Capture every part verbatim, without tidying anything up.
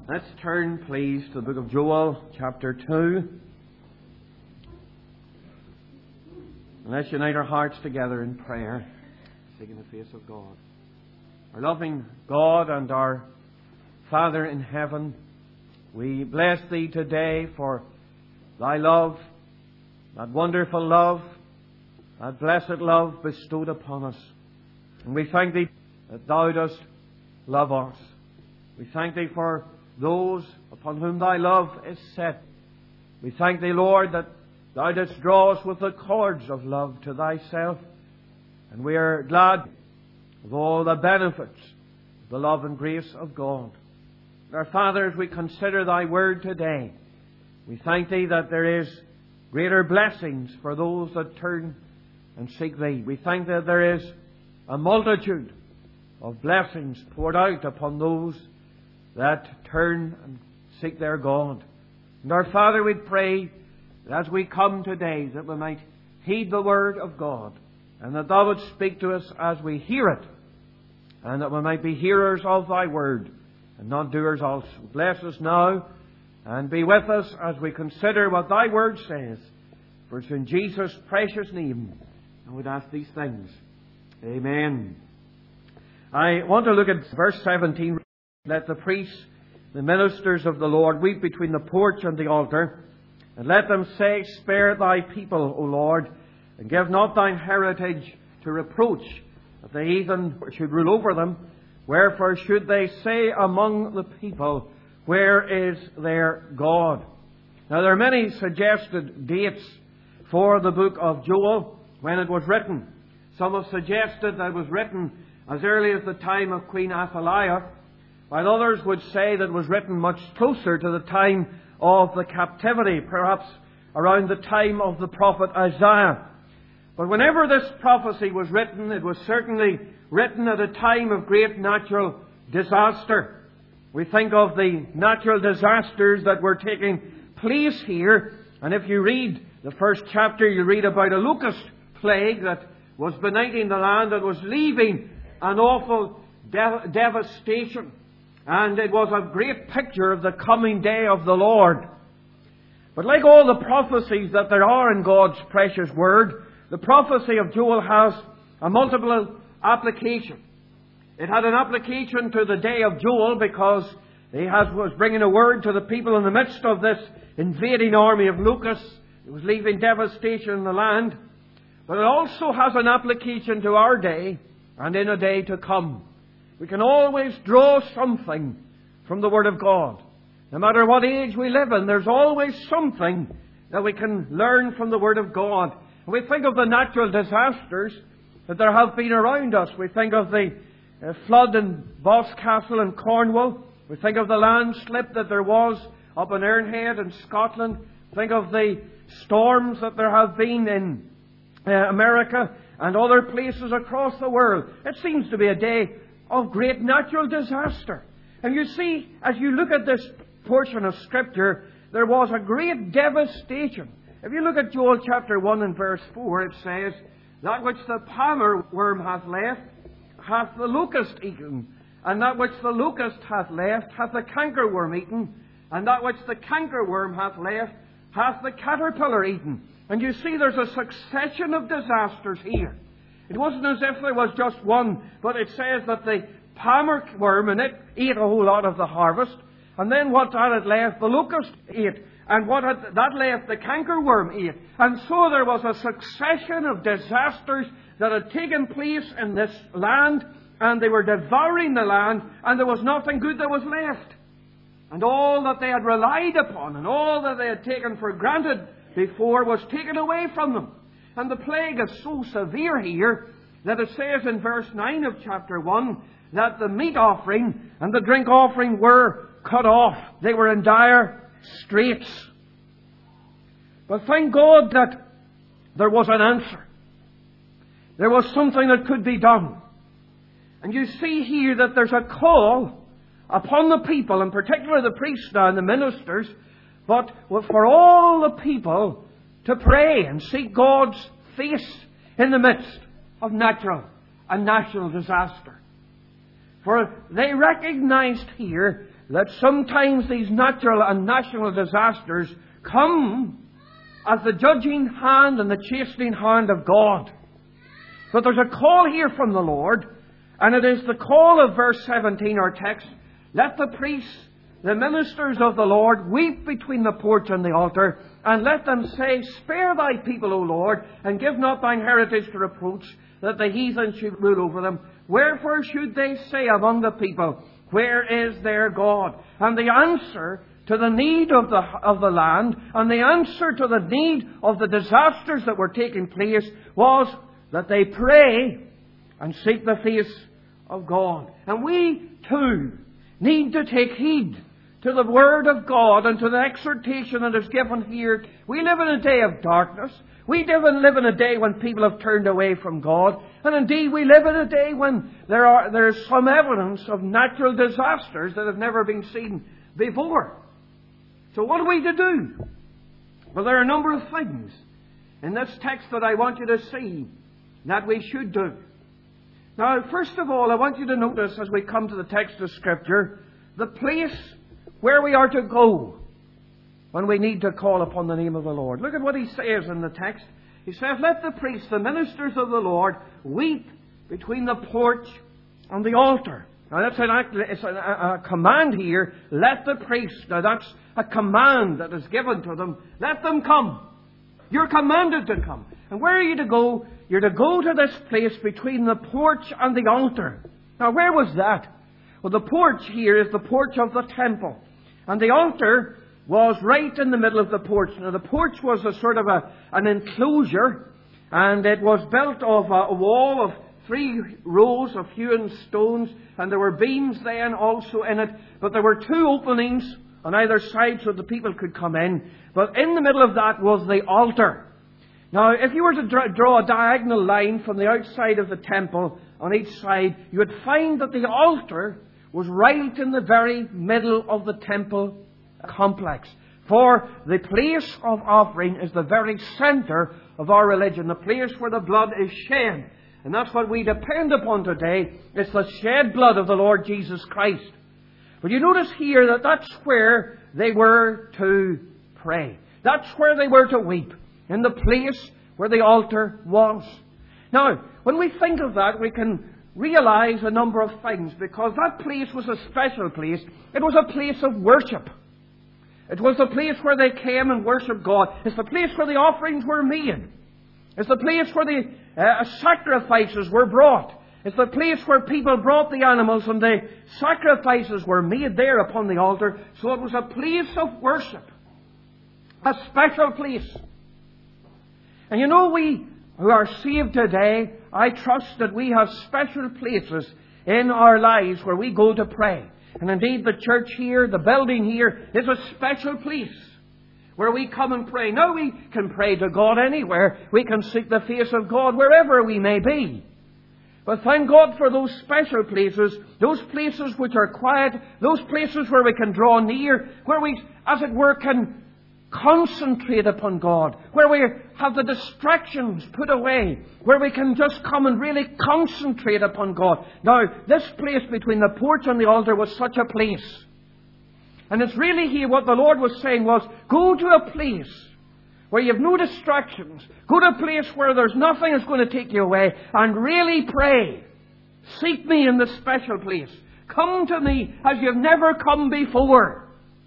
Let's turn, please, to the book of Joel, chapter two. And let's unite our hearts together in prayer, seeking the face of God. Our loving God and our Father in heaven, we bless Thee today for Thy love, that wonderful love, that blessed love bestowed upon us. And we thank Thee that Thou dost love us. We thank Thee for those upon whom Thy love is set. We thank Thee, Lord, that Thou didst draw us with the cords of love to Thyself. And we are glad of all the benefits of the love and grace of God. And our Father, as we consider Thy Word today, we thank Thee that there is greater blessings for those that turn and seek Thee. We thank Thee that there is a multitude of blessings poured out upon those that turn and seek their God. And our Father, we pray that as we come today, that we might heed the Word of God, and that Thou wouldst speak to us as we hear it, and that we might be hearers of Thy Word, and not doers also. Bless us now, and be with us as we consider what Thy Word says. For it's in Jesus' precious name I would ask these things. Amen. I want to look at verse seventeen. Let the priests, the ministers of the Lord, weep between the porch and the altar, and let them say, Spare Thy people, O Lord, and give not Thine heritage to reproach, that the heathen should rule over them. Wherefore should they say among the people, Where is their God? Now there are many suggested dates for the book of Joel when it was written. Some have suggested that it was written as early as the time of Queen Athaliah, while others would say that it was written much closer to the time of the captivity, perhaps around the time of the prophet Isaiah. But whenever this prophecy was written, it was certainly written at a time of great natural disaster. We think of the natural disasters that were taking place here, and if you read the first chapter, you read about a locust plague that was benighting the land, that was leaving an awful de- devastation. And it was a great picture of the coming day of the Lord. But like all the prophecies that there are in God's precious Word, the prophecy of Joel has a multiple application. It had an application to the day of Joel because he has, was bringing a word to the people in the midst of this invading army of locusts. It was leaving devastation in the land. But it also has an application to our day and in a day to come. We can always draw something from the Word of God. No matter what age we live in, there's always something that we can learn from the Word of God. And we think of the natural disasters that there have been around us. We think of the uh, flood in Boscastle in Cornwall. We think of the landslip that there was up in Ironhead in Scotland. Think of the storms that there have been in uh, America and other places across the world. It seems to be a day of great natural disaster. And you see, as you look at this portion of Scripture, there was a great devastation. If you look at Joel chapter one and verse four, it says, That which the palmer worm hath left, hath the locust eaten. And that which the locust hath left, hath the cankerworm eaten. And that which the cankerworm hath left, hath the caterpillar eaten. And you see, there's a succession of disasters here. It wasn't as if there was just one, but it says that the palmer worm in it ate a whole lot of the harvest. And then what that had left, the locust ate. And what had that left, the cankerworm ate. And so there was a succession of disasters that had taken place in this land. And they were devouring the land. And there was nothing good that was left. And all that they had relied upon and all that they had taken for granted before was taken away from them. And the plague is so severe here that it says in verse nine of chapter one that the meat offering and the drink offering were cut off. They were in dire straits. But thank God that there was an answer. There was something that could be done. And you see here that there's a call upon the people, in particular the priests now and the ministers, but for all the people to pray and seek God's face in the midst of natural and national disaster. For they recognized here that sometimes these natural and national disasters come as the judging hand and the chastening hand of God. But there's a call here from the Lord, and it is the call of verse seventeen, our text. Let the priests, the ministers of the Lord, weep between the porch and the altar, and let them say, Spare thy people, O Lord, and give not thine heritage to reproach, that the heathen should rule over them. Wherefore should they say among the people, Where is their God? And the answer to the need of the, of the land, and the answer to the need of the disasters that were taking place, was that they pray and seek the face of God. And we too need to take heed to the Word of God and to the exhortation that is given here. We live in a day of darkness. We live in, live in a day when people have turned away from God. And indeed we live in a day when there are there is some evidence of natural disasters that have never been seen before. So what are we to do? Well, there are a number of things in this text that I want you to see that we should do. Now, first of all, I want you to notice as we come to the text of Scripture, the place where we are to go when we need to call upon the name of the Lord. Look at what he says in the text. He says, Let the priests, the ministers of the Lord, weep between the porch and the altar. Now that's an act, it's a, a, a command here. Let the priests. Now that's a command that is given to them. Let them come. You're commanded to come. And where are you to go? You're to go to this place between the porch and the altar. Now where was that? Well, the porch here is the porch of the temple. And the altar was right in the middle of the porch. Now the porch was a sort of a, an enclosure. And it was built of a, a wall of three rows of hewn stones, and there were beams then also in it, but there were two openings on either side so the people could come in. But in the middle of that was the altar. Now, if you were to dra- draw a diagonal line from the outside of the temple on each side, you would find that the altar was right in the very middle of the temple complex. For the place of offering is the very centre of our religion, the place where the blood is shed. And that's what we depend upon today. It's the shed blood of the Lord Jesus Christ. But you notice here that that's where they were to pray. That's where they were to weep. In the place where the altar was. Now, when we think of that, we can realize a number of things. Because that place was a special place. It was a place of worship. It was the place where they came and worshipped God. It's the place where the offerings were made. It's the place where the uh, sacrifices were brought. It's the place where people brought the animals and the sacrifices were made there upon the altar. So it was a place of worship. A special place. And you know, we who are saved today, I trust that we have special places in our lives where we go to pray. And indeed the church here, the building here, is a special place where we come and pray. Now we can pray to God anywhere. We can seek the face of God wherever we may be. But thank God for those special places, those places which are quiet, those places where we can draw near, where we, as it were, can concentrate upon God, where we have the distractions put away, where we can just come and really concentrate upon God. Now, this place between the porch and the altar was such a place. And it's really here what the Lord was saying was, go to a place where you have no distractions. Go to a place where there's nothing that's going to take you away and really pray. Seek me in this special place. Come to me as you've never come before.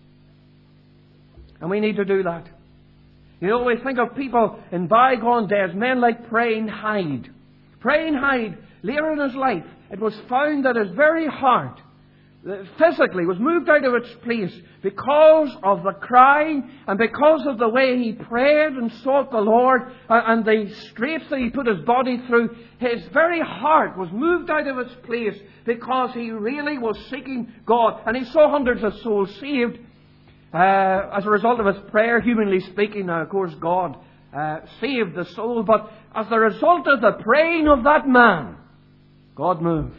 And we need to do that. You know, we think of people in bygone days, men like Praying Hyde. Praying Hyde, later in his life, it was found that his very heart physically was moved out of its place because of the crying and because of the way he prayed and sought the Lord and the straits that he put his body through. His very heart was moved out of its place because he really was seeking God. And he saw hundreds of souls saved uh, as a result of his prayer, humanly speaking. Now, of course, God uh, saved the soul, but as a result of the praying of that man, God moved.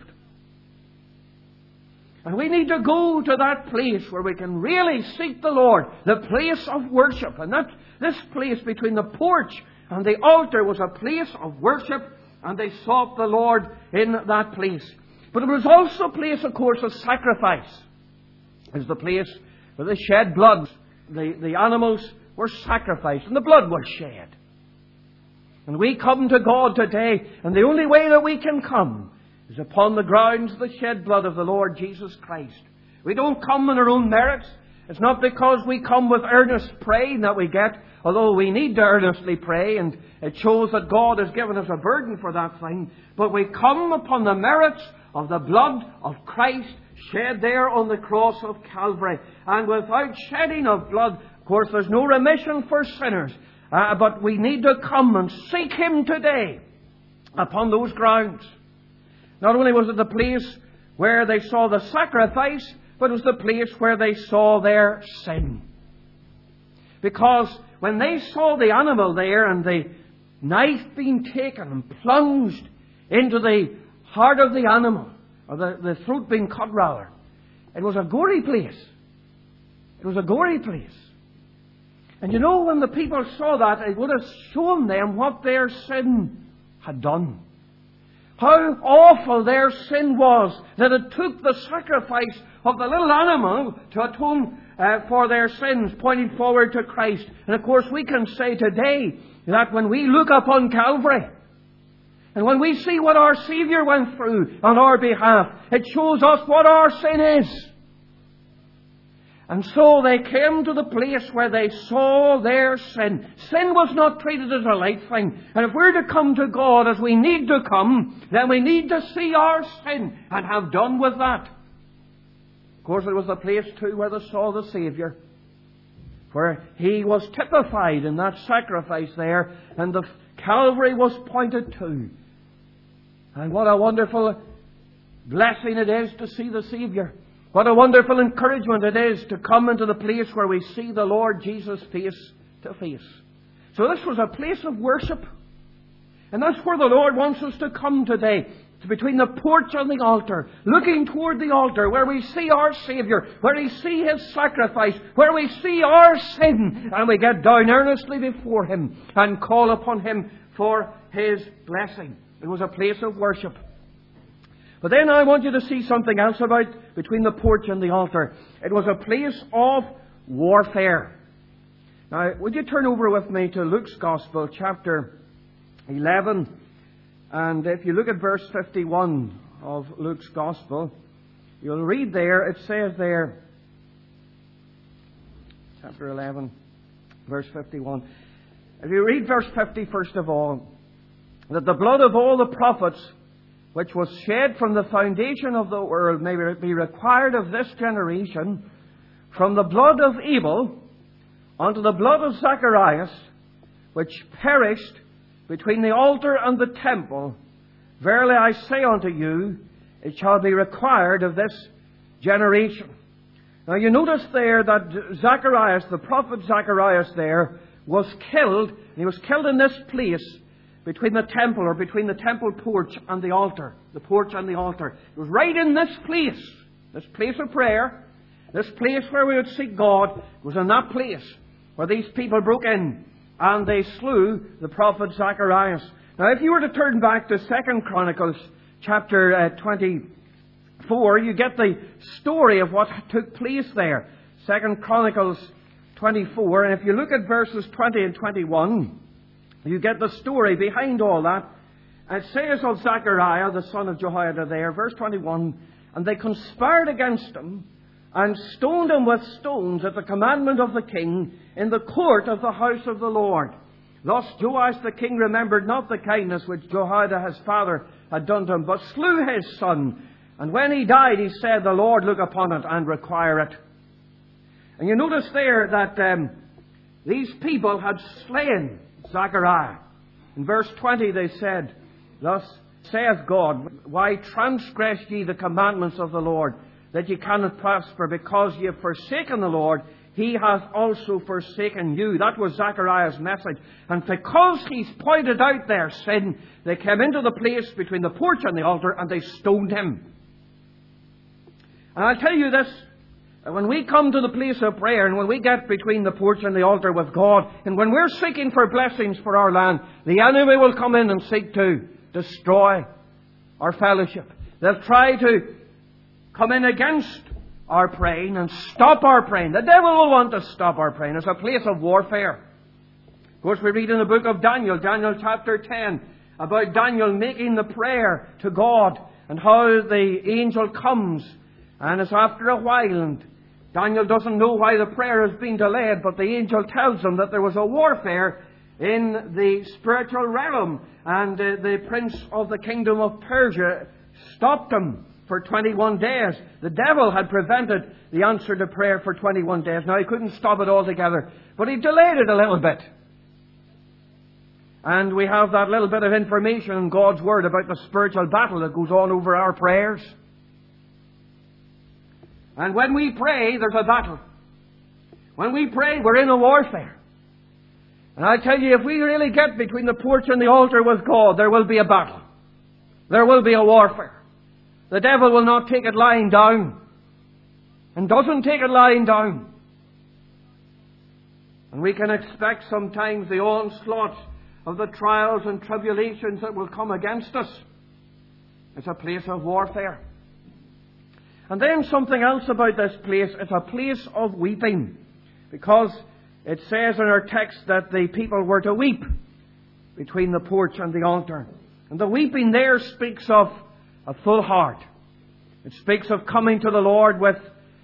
And we need to go to that place where we can really seek the Lord, the place of worship. And that this place between the porch and the altar was a place of worship, and they sought the Lord in that place. But it was also a place, of course, of sacrifice. is the place where they shed blood. The, the animals were sacrificed and the blood was shed. And we come to God today, and the only way that we can come is upon the grounds of the shed blood of the Lord Jesus Christ. We don't come on our own merits. It's not because we come with earnest praying that we get, although we need to earnestly pray, and it shows that God has given us a burden for that thing. But we come upon the merits of the blood of Christ shed there on the cross of Calvary. And without shedding of blood, of course, there's no remission for sinners. Uh, but we need to come and seek Him today upon those grounds. Not only was it the place where they saw the sacrifice, but it was the place where they saw their sin. Because when they saw the animal there and the knife being taken and plunged into the heart of the animal, or the, the throat being cut rather, it was a gory place. It was a gory place. And you know, when the people saw that, it would have shown them what their sin had done. How awful their sin was, that it took the sacrifice of the little animal to atone uh, for their sins, pointing forward to Christ. And of course we can say today that when we look upon Calvary, and when we see what our Saviour went through on our behalf, it shows us what our sin is. And so they came to the place where they saw their sin. Sin was not treated as a light thing. And if we're to come to God as we need to come, then we need to see our sin and have done with that. Of course, it was the place too where they saw the Saviour, where He was typified in that sacrifice there, and the Calvary was pointed to. And what a wonderful blessing it is to see the Saviour. What a wonderful encouragement it is to come into the place where we see the Lord Jesus face to face. So this was a place of worship. And that's where the Lord wants us to come today. It's between the porch and the altar, looking toward the altar, where we see our Saviour, where we see His sacrifice, where we see our sin, and we get down earnestly before Him and call upon Him for His blessing. It was a place of worship. But then I want you to see something else about between the porch and the altar. It was a place of warfare. Now, would you turn over with me to Luke's Gospel, chapter eleven. And if you look at verse fifty-one of Luke's Gospel, you'll read there, it says there, chapter eleven, verse fifty-one. If you read verse fifty first of all, that the blood of all the prophets which was shed from the foundation of the world may be required of this generation, from the blood of Abel unto the blood of Zacharias, which perished between the altar and the temple. Verily I say unto you, it shall be required of this generation. Now you notice there that Zacharias, the prophet Zacharias there, was killed, and he was killed in this place, between the temple, or between the temple porch and the altar. The porch and the altar. It was right in this place, this place of prayer, this place where we would seek God. It was in that place where these people broke in and they slew the prophet Zacharias. Now if you were to turn back to Second Chronicles chapter uh, twenty-four, you get the story of what took place there. Second Chronicles twenty-four, and if you look at verses twenty and twenty-one, you get the story behind all that. It says of Zechariah, the son of Jehoiada there, verse twenty-one, and they conspired against him, and stoned him with stones at the commandment of the king in the court of the house of the Lord. Thus Joash the king remembered not the kindness which Jehoiada his father had done to him, but slew his son. And when he died, he said, the Lord look upon it and require it. And you notice there that um, these people had slain Zechariah. In verse twenty they said, thus saith God, why transgress ye the commandments of the Lord, that ye cannot prosper, because ye have forsaken the Lord, He hath also forsaken you. That was Zechariah's message. And because he's pointed out their sin, they came into the place between the porch and the altar and they stoned him. And I'll tell you this, when we come to the place of prayer and when we get between the porch and the altar with God, and when we're seeking for blessings for our land, the enemy will come in and seek to destroy our fellowship. They'll try to come in against our praying and stop our praying. The devil will want to stop our praying. It's a place of warfare. Of course, we read in the book of Daniel, Daniel chapter ten, about Daniel making the prayer to God and how the angel comes. And it's after a while, and Daniel doesn't know why the prayer has been delayed, but the angel tells him that there was a warfare in the spiritual realm, and uh, the prince of the kingdom of Persia stopped him for twenty-one days. The devil had prevented the answer to prayer for twenty-one days. Now, he couldn't stop it altogether, but he delayed it a little bit. And we have that little bit of information in God's Word about the spiritual battle that goes on over our prayers. And when we pray, there's a battle. When we pray, we're in a warfare. And I tell you, if we really get between the porch and the altar with God, there will be a battle. There will be a warfare. The devil will not take it lying down. And doesn't take it lying down. And we can expect sometimes the onslaught of the trials and tribulations that will come against us. It's a place of warfare. And then something else about this place. It's a place of weeping. Because it says in our text that the people were to weep between the porch and the altar. And the weeping there speaks of a full heart. It speaks of coming to the Lord with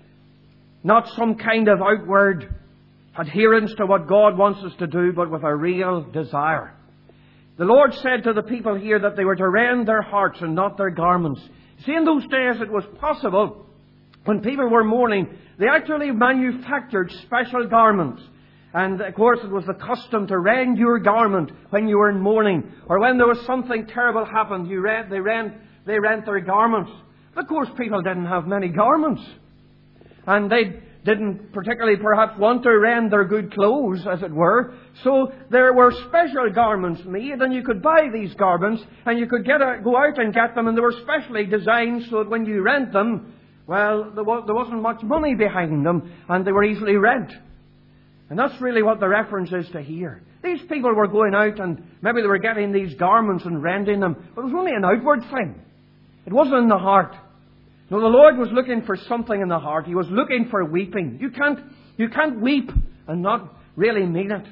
not some kind of outward adherence to what God wants us to do, but with a real desire. The Lord said to the people here that they were to rend their hearts and not their garments. See, in those days it was possible, when people were mourning, they actually manufactured special garments. And of course it was the custom to rend your garment when you were in mourning, or when there was something terrible happened, you rent, they rent, they rent their garments. But of course people didn't have many garments. And they didn't particularly perhaps want to rend their good clothes, as it were. So there were special garments made, and you could buy these garments, and you could get a, go out and get them, and they were specially designed so that when you rent them, well, there, was, there wasn't much money behind them, and they were easily rent. And that's really what the reference is to here. These people were going out, and maybe they were getting these garments and rending them, but it was only an outward thing. It wasn't in the heart. No, the Lord was looking for something in the heart. He was looking for weeping. You can't, you can't weep and not really mean it.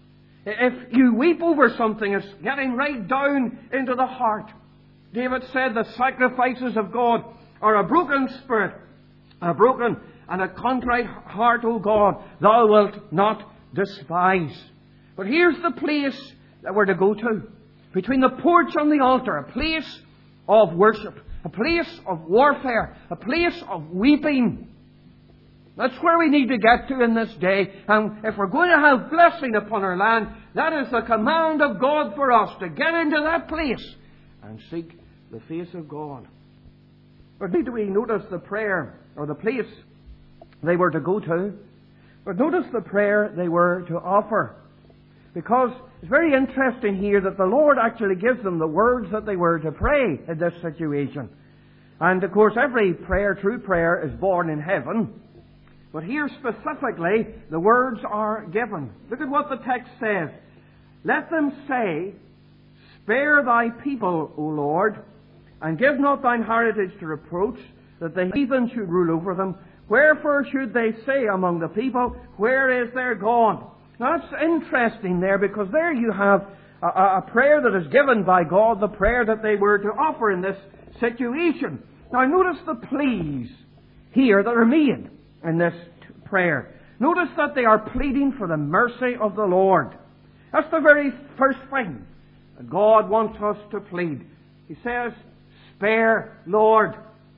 If you weep over something, it's getting right down into the heart. David said the sacrifices of God are a broken spirit, a broken and a contrite heart, O God, thou wilt not despise. But here's the place that we're to go to. Between the porch and the altar, a place of worship. A place of warfare. A place of weeping. That's where we need to get to in this day. And if we're going to have blessing upon our land, that is the command of God for us, to get into that place and seek the face of God. But need we notice the prayer, or the place they were to go to? But notice the prayer they were to offer. Because it's very interesting here that the Lord actually gives them the words that they were to pray in this situation. And of course every prayer, true prayer, is born in heaven. But here specifically, the words are given. Look at what the text says. Let them say, spare thy people, O Lord, and give not thine heritage to reproach, that the heathen should rule over them. Wherefore should they say among the people, where is their God? Now that's interesting there, because there you have a, a prayer that is given by God, the prayer that they were to offer in this situation. Now notice the pleas here that are made in this prayer. Notice that they are pleading for the mercy of the Lord. That's the very first thing that God wants us to plead. He says, spare, Lord.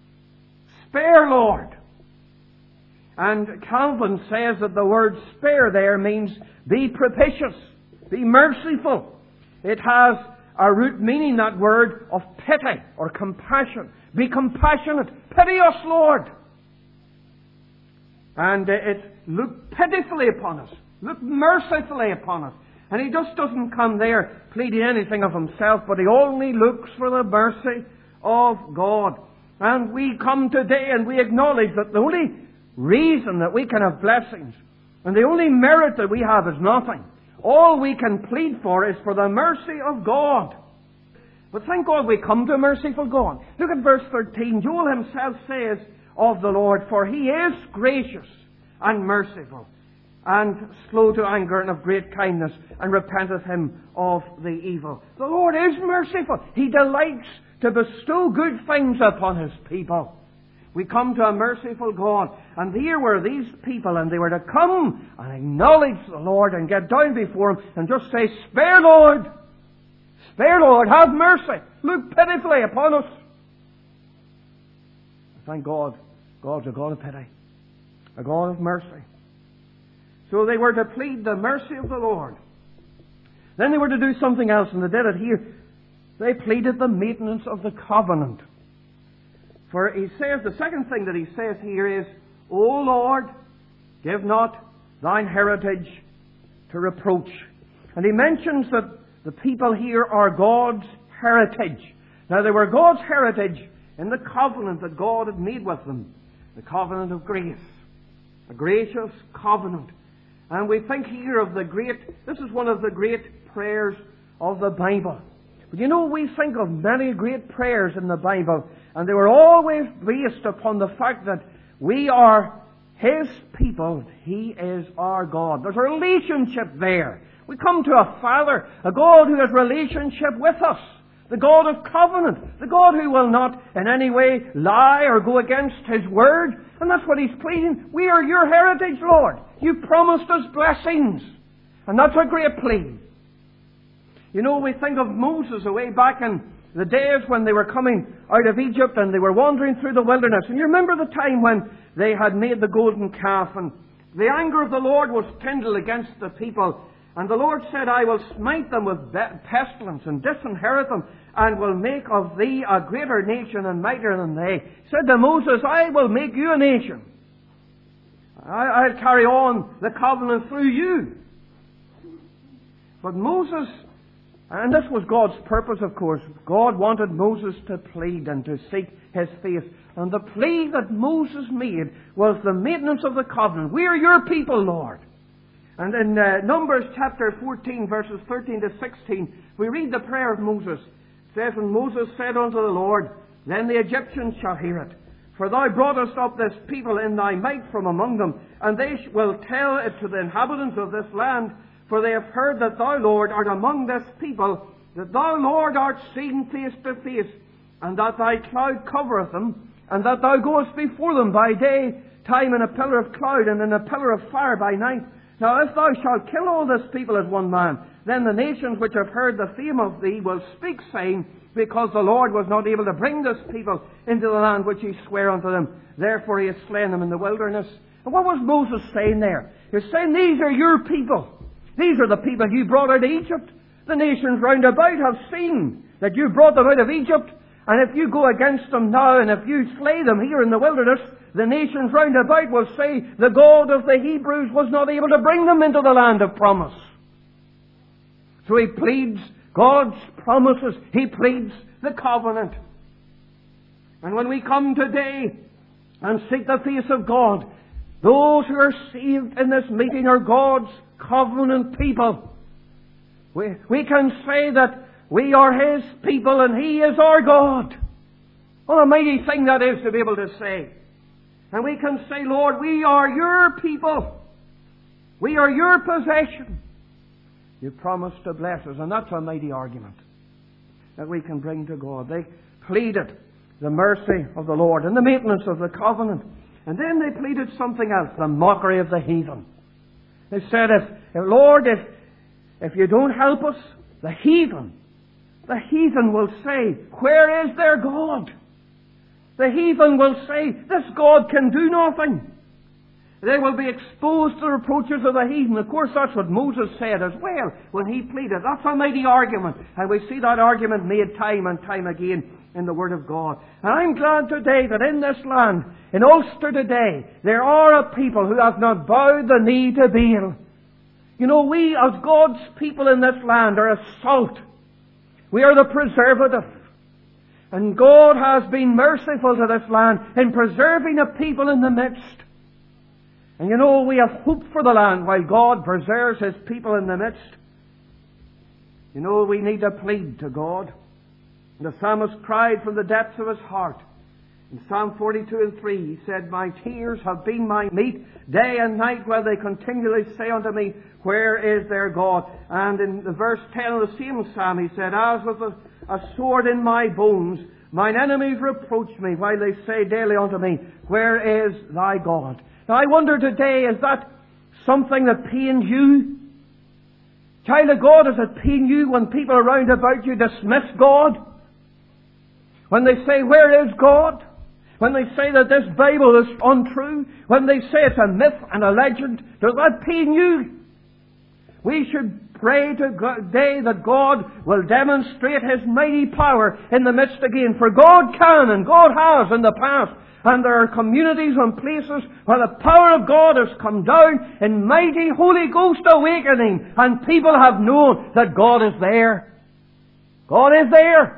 Spare, Lord. And Calvin says that the word spare there means be propitious, be merciful. It has a root meaning, that word, of pity or compassion. Be compassionate. Pity us, Lord. And it's look pitifully upon us. Look mercifully upon us. And he just doesn't come there pleading anything of himself, but he only looks for the mercy of God. And we come today and we acknowledge that the only reason that we can have blessings, and the only merit that we have, is nothing. All we can plead for is for the mercy of God. But thank God we come to a merciful God. Look at verse thirteen. Joel himself says, of the Lord, for He is gracious and merciful, and slow to anger, and of great kindness, and repenteth Him of the evil. The Lord is merciful. He delights to bestow good things upon His people. We come to a merciful God, and here were these people, and they were to come and acknowledge the Lord and get down before Him and just say, "Spare, Lord! Spare, Lord! Have mercy! Look pitifully upon us!" Thank God, God's a God of pity, a God of mercy. So they were to plead the mercy of the Lord. Then they were to do something else, and they did it here. They pleaded the maintenance of the covenant. For he says, the second thing that he says here is, "O Lord, give not thine heritage to reproach." And he mentions that the people here are God's heritage. Now they were God's heritage in the covenant that God had made with them. The covenant of grace. A gracious covenant. And we think here of the great, this is one of the great prayers of the Bible. But you know, we think of many great prayers in the Bible, and they were always based upon the fact that we are His people. He is our God. There's a relationship there. We come to a Father, a God who has relationship with us. The God of covenant. The God who will not in any way lie or go against His word. And that's what He's pleading. We are your heritage, Lord. You promised us blessings. And that's a great plea. You know, we think of Moses away back in the days when they were coming out of Egypt and they were wandering through the wilderness. And you remember the time when they had made the golden calf, and the anger of the Lord was kindled against the people. And the Lord said, "I will smite them with pestilence and disinherit them, and will make of thee a greater nation and mightier than they." He said to Moses, "I will make you a nation. I, I'll carry on the covenant through you." But Moses, and this was God's purpose, of course, God wanted Moses to plead and to seek His face. And the plea that Moses made was the maintenance of the covenant. "We are your people, Lord." And in uh, Numbers chapter fourteen, verses thirteen to sixteen, we read the prayer of Moses. It says, "And Moses said unto the Lord, Then the Egyptians shall hear it. For thou broughtest up this people in thy might from among them, and they will tell it to the inhabitants of this land. For they have heard that thou, Lord, art among this people, that thou, Lord, art seen face to face, and that thy cloud covereth them, and that thou goest before them by day time in a pillar of cloud, and in a pillar of fire by night. Now if thou shalt kill all this people as one man, then the nations which have heard the fame of thee will speak, saying, Because the Lord was not able to bring this people into the land which He sware unto them, therefore He has slain them in the wilderness." And what was Moses saying there? He was saying, these are your people. These are the people you brought out of Egypt. The nations round about have seen that you brought them out of Egypt. And if you go against them now, and if you slay them here in the wilderness, the nations round about will say, the God of the Hebrews was not able to bring them into the land of promise. So he pleads God's promises. He pleads the covenant. And when we come today and seek the face of God, those who are saved in this meeting are God's covenant people. We, we can say that we are His people and He is our God. What a mighty thing that is to be able to say. And we can say, Lord, we are your people. We are your possession. You promised to bless us. And that's a mighty argument that we can bring to God. They pleaded the mercy of the Lord and the maintenance of the covenant. And then they pleaded something else, the mockery of the heathen. They said, if, if Lord, if, if you don't help us, the heathen, the heathen will say, where is their God? The heathen will say, this God can do nothing. They will be exposed to the reproaches of the heathen. Of course, that's what Moses said as well when he pleaded. That's a mighty argument. And we see that argument made time and time again in the Word of God. And I'm glad today that in this land, in Ulster today, there are a people who have not bowed the knee to Baal. You know, we as God's people in this land are a salt. We are the preservative. And God has been merciful to this land in preserving a people in the midst. And you know, we have hope for the land while God preserves His people in the midst. You know, we need to plead to God. The psalmist cried from the depths of his heart. In Psalm forty-two and three, he said, "My tears have been my meat day and night, while they continually say unto me, Where is their God?" And in the verse ten of the same psalm, he said, "As with a, a sword in my bones, mine enemies reproach me, while they say daily unto me, Where is thy God?" Now I wonder today, is that something that pains you? Child of God, does it pain you when people around about you dismiss God? When they say, "Where is God?" When they say that this Bible is untrue? When they say it's a myth and a legend? Does that pain you? We should pray today that God will demonstrate His mighty power in the midst again. For God can, and God has in the past. And there are communities and places where the power of God has come down in mighty Holy Ghost awakening, and people have known that God is there. God is there.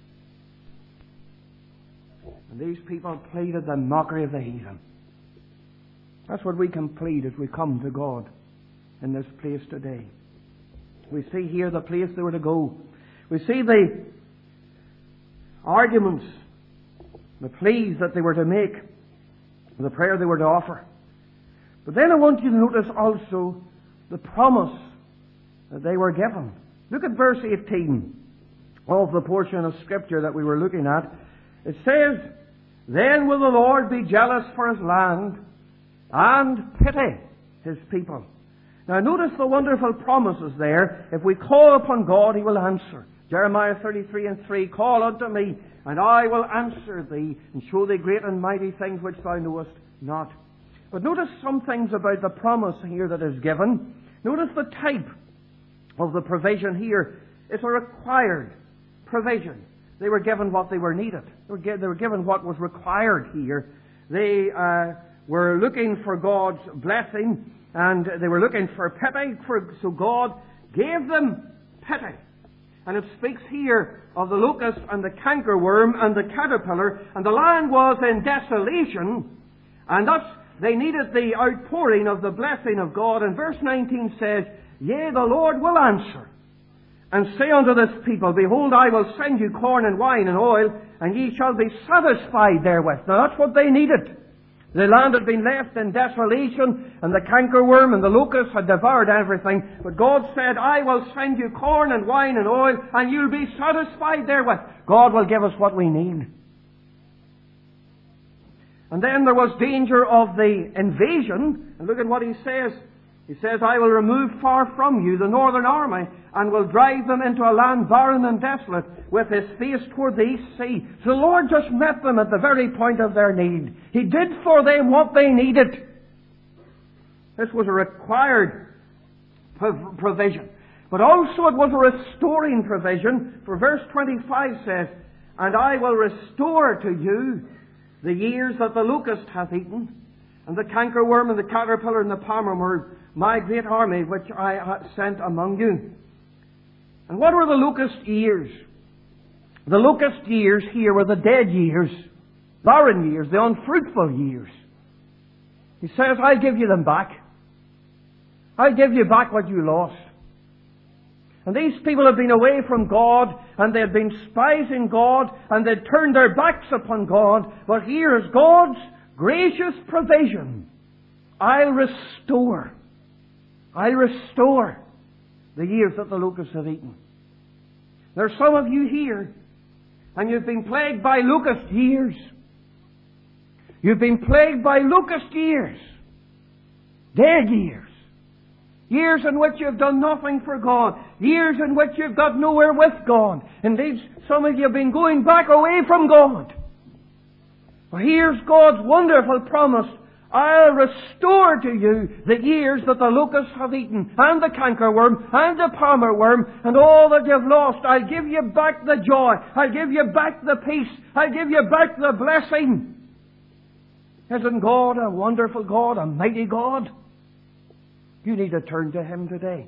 And these people pleaded the mockery of the heathen. That's what we can plead as we come to God in this place today. We see here the place they were to go. We see the arguments, the pleas that they were to make, the prayer they were to offer. But then I want you to notice also the promise that they were given. Look at verse eighteen of the portion of Scripture that we were looking at. It says, "Then will the Lord be jealous for His land and pity His people." Now notice the wonderful promises there. If we call upon God, He will answer. Jeremiah thirty-three and three, "Call unto me, and I will answer thee, and show thee great and mighty things which thou knowest not." But notice some things about the promise here that is given. Notice the type of the provision here. It's a required provision. They were given what they were needed. They were, gi- they were given what was required here. They uh, were looking for God's blessing, and they were looking for pity, for, so God gave them pity. And it speaks here of the locust and the cankerworm and the caterpillar, and the land was in desolation, and thus they needed the outpouring of the blessing of God. And verse nineteen says, "Yea, the Lord will answer, and say unto this people, Behold, I will send you corn and wine and oil, and ye shall be satisfied therewith." Now that's what they needed. The land had been left in desolation, and the cankerworm and the locust had devoured everything. But God said, "I will send you corn and wine and oil, and you'll be satisfied therewith." God will give us what we need. And then there was danger of the invasion. And look at what He says. He says, "I will remove far from you the northern army, and will drive them into a land barren and desolate, with His face toward the east sea." So the Lord just met them at the very point of their need. He did for them what they needed. This was a required provision. But also it was a restoring provision. For verse twenty-five says, "And I will restore to you the years that the locust hath eaten, and the cankerworm and the caterpillar and the palmer worm, my great army which I sent among you." And what were the locust years? The locust years here were the dead years, barren years, the unfruitful years. He says, "I'll give you them back. I'll give you back what you lost." And these people had been away from God, and they had been despising God, and they'd turned their backs upon God. But here is God's gracious provision. I'll restore. I'll restore the years that the locusts have eaten. There's some of you here, and you've been plagued by locust years. You've been plagued by locust years. Dead years. Years in which you've done nothing for God. Years in which you've got nowhere with God. Indeed, some of you have been going back away from God. Well, here's God's wonderful promise. "I'll restore to you the years that the locusts have eaten, and the cankerworm, and the palmer worm, and all that you've lost. I'll give you back the joy. I'll give you back the peace. I'll give you back the blessing." Isn't God a wonderful God, a mighty God? You need to turn to Him today.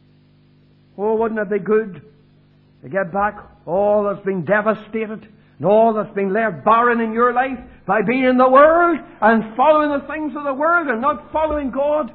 Oh, wouldn't it be good to get back all that's been devastated, and all that's been left barren in your life by being in the world and following the things of the world and not following God?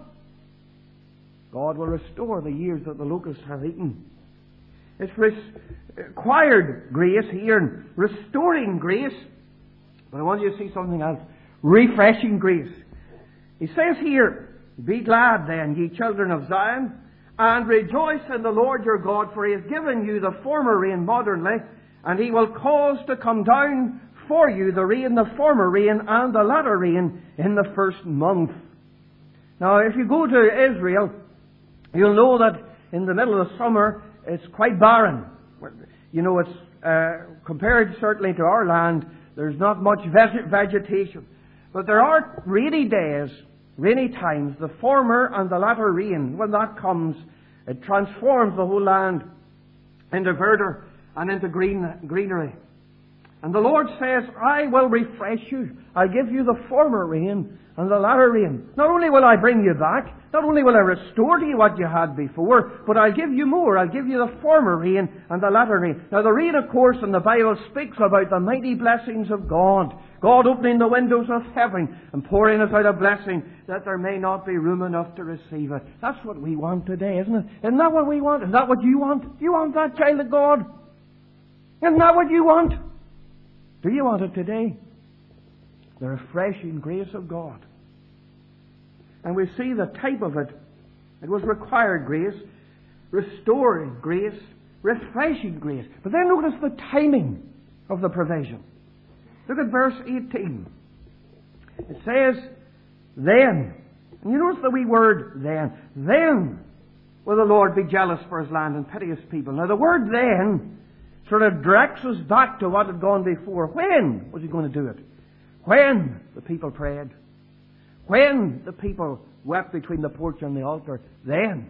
God will restore the years that the locusts have eaten. It's required grace here, and restoring grace. But I want you to see something else. Refreshing grace. He says here, be glad then, ye children of Zion, and rejoice in the Lord your God, for He has given you the former rain moderately, and He will cause to come down for you the rain, the former rain, and the latter rain in the first month. Now, if you go to Israel, you'll know that in the middle of summer, it's quite barren. You know, it's uh, compared certainly to our land, there's not much veg- vegetation. But there are rainy days, rainy times, the former and the latter rain. When that comes, it transforms the whole land into verdure and into green greenery. And the Lord says, I will refresh you. I'll give you the former rain and the latter rain. Not only will I bring you back, not only will I restore to you what you had before, but I'll give you more. I'll give you the former rain and the latter rain. Now the rain, of course, in the Bible speaks about the mighty blessings of God. God opening the windows of heaven and pouring us out a blessing that there may not be room enough to receive it. That's what we want today, isn't it? Isn't that what we want? Is that what you want? You want that, child of God? Isn't that what you want? Do you want it today? The refreshing grace of God. And we see the type of it. It was required grace, restoring grace, refreshing grace. But then notice the timing of the provision. Look at verse eighteen. It says, then. And you notice the wee word then. Then will the Lord be jealous for His land and pity His people. Now the word then sort of directs us back to what had gone before. When was He going to do it? When the people prayed. When the people wept between the porch and the altar. Then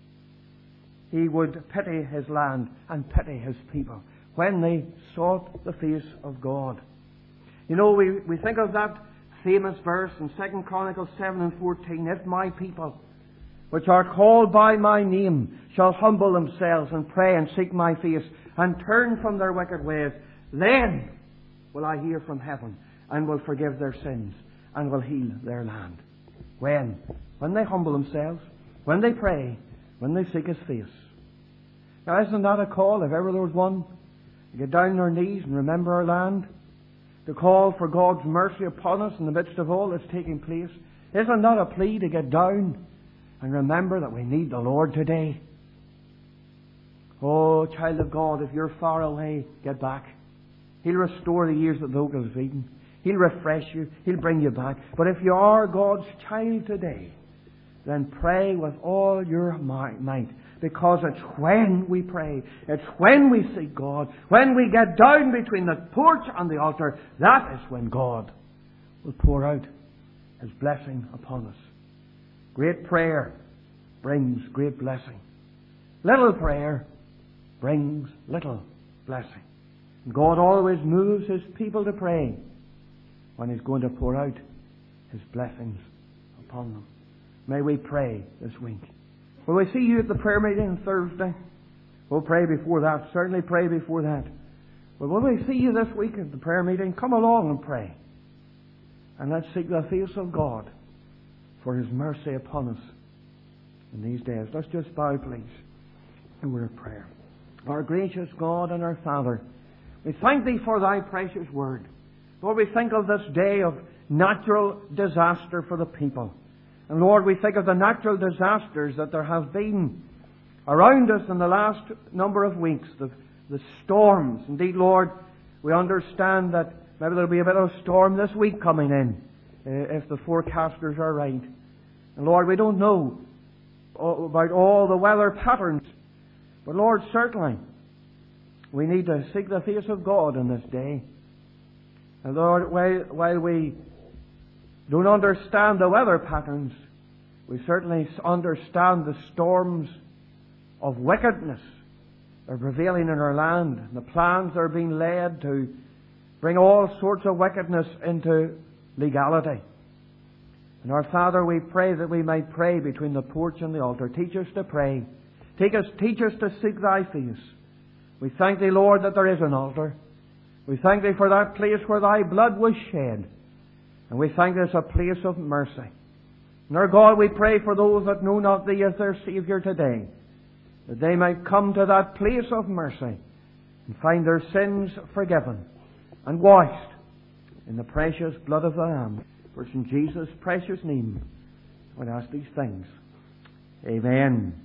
He would pity His land and pity His people. When they sought the face of God. You know, we, we think of that famous verse in Second Chronicles seven and fourteen. If my people, which are called by my name, shall humble themselves and pray and seek my face and turn from their wicked ways, then will I hear from heaven and will forgive their sins and will heal their land. When? When they humble themselves, when they pray, when they seek His face. Now, isn't that a call, if ever there was one, to get down on our knees and remember our land? To call for God's mercy upon us in the midst of all that's taking place? Isn't that a plea to get down and remember that we need the Lord today? Oh, child of God, if you're far away, get back. He'll restore the years that the locusts have eaten. He'll refresh you. He'll bring you back. But if you are God's child today, then pray with all your might. Because it's when we pray, it's when we seek God, when we get down between the porch and the altar, that is when God will pour out His blessing upon us. Great prayer brings great blessing. Little prayer brings little blessing. And God always moves His people to pray when He's going to pour out His blessings upon them. May we pray this week. Will we see you at the prayer meeting on Thursday? We'll pray before that. Certainly pray before that. But will we see you this week at the prayer meeting? Come along and pray. And let's seek the face of God for His mercy upon us in these days. Let's just bow, please, in word of prayer. Our gracious God and our Father, we thank Thee for Thy precious word. Lord, we think of this day of natural disaster for the people. And Lord, we think of the natural disasters that there have been around us in the last number of weeks, the, the storms. Indeed, Lord, we understand that maybe there'll be a bit of a storm this week coming in, uh, if the forecasters are right. And Lord, we don't know about all the weather patterns, but Lord, certainly we need to seek the face of God in this day. And Lord, while, while we don't understand the weather patterns, we certainly understand the storms of wickedness that are prevailing in our land, and the plans that are being laid to bring all sorts of wickedness into legality. And our Father, we pray that we might pray between the porch and the altar. Teach us to pray. Teach us, teach us to seek Thy face. We thank Thee, Lord, that there is an altar. We thank Thee for that place where Thy blood was shed. And we thank Thee it's a place of mercy. And our God, we pray for those that know not Thee as their Saviour today, that they might come to that place of mercy and find their sins forgiven and washed in the precious blood of the Lamb. For it's in Jesus' precious name I ask these things. Amen.